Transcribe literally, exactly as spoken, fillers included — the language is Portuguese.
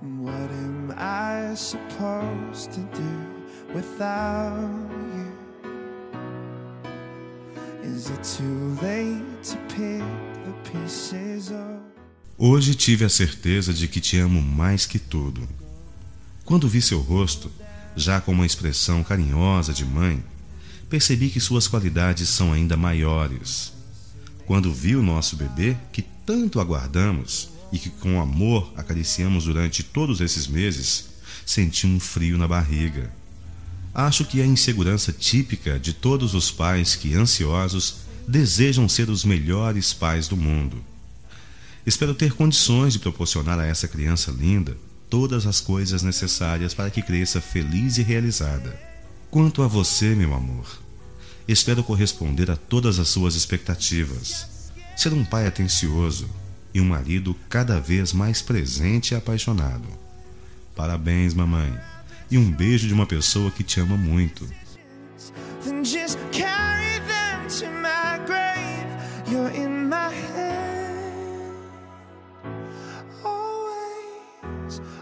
What am I supposed to do without you? Is it too late to pick the pieces of... Hoje tive a certeza de que te amo mais que tudo. Quando vi seu rosto, já com uma expressão carinhosa de mãe, percebi que suas qualidades são ainda maiores. Quando vi o nosso bebê, que tanto aguardamos e que com amor acariciamos durante todos esses meses, senti um frio na barriga. Acho que é a insegurança típica de todos os pais que, ansiosos, desejam ser os melhores pais do mundo. Espero ter condições de proporcionar a essa criança linda todas as coisas necessárias para que cresça feliz e realizada. Quanto a você, meu amor, espero corresponder a todas as suas expectativas, ser um pai atencioso e um marido cada vez mais presente e apaixonado. Parabéns, mamãe, e um beijo de uma pessoa que te ama muito. Then just carry them to my grave. You're in my head, always,